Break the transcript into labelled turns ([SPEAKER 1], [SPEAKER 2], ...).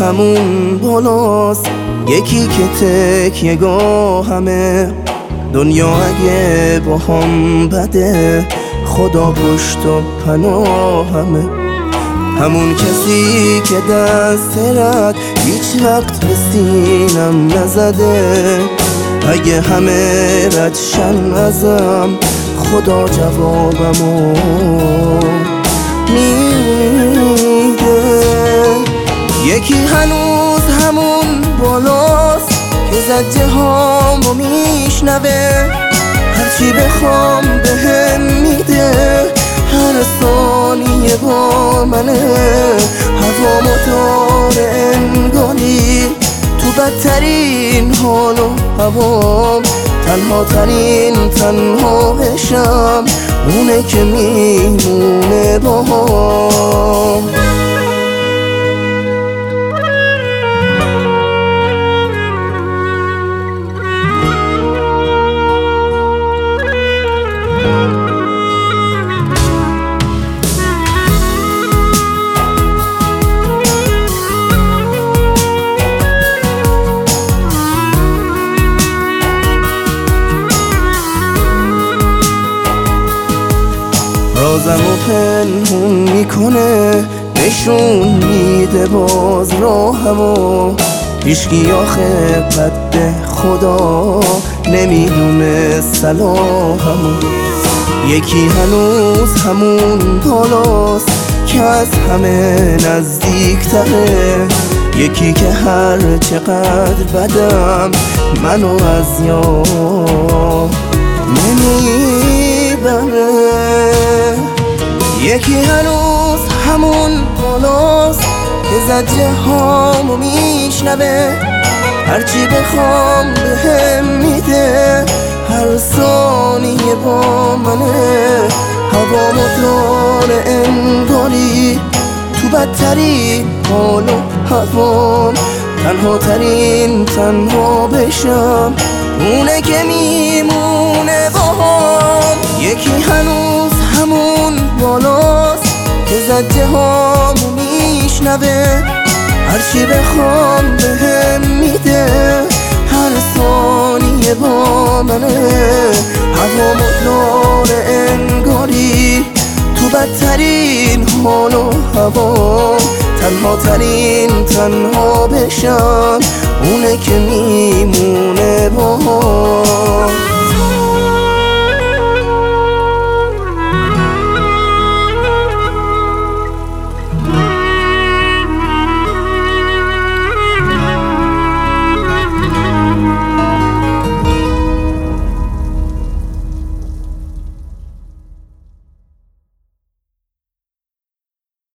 [SPEAKER 1] همون بالاست، یکی که تکیه‌گاهمه. دنیا اگه با هم بده، خدا پشت و پناهمه. همون کسی که دست رد هیچ وقت به سینم نزده. اگه همه ردشن ازم، خدا جوابمو میده. یکی هنوز همون بالاست که زجه هامو میشنوه. هرچی بخوام بهم میده، هر ثانیه با منه. هوامو داره انگاری تو بدترین حال و هوام. تنها ترین تنها بشم، اونه که میمونه باهام. رازمو پنهون میکنه، نشون میده باز راهمو. هیچکی آخه قد خدا نمیدونه صلاحمو. یکی هنوز همون بالاست که از همه نزدیکتره. یکی که هر چقدر بدم منو از یاد نمیبره. یکی هنوز همون بالاست که زجه هامو میشنوه. هرچی بخوام بهم میده، هر ثانیه با منه. هوامو داره انگاری تو بدترین حال و هوام. تنها ترین تنها بشم، اونه که میمونه باهام. یکی هنوز همون بالاست که زجه هامو میشنوه. هرچی بخوام بهم میده، هر ثانیه با منه. هوامو داره انگاری تو بدترین حال و هوام. تنها ترین تنها بشم، اونه که میمونه باهام.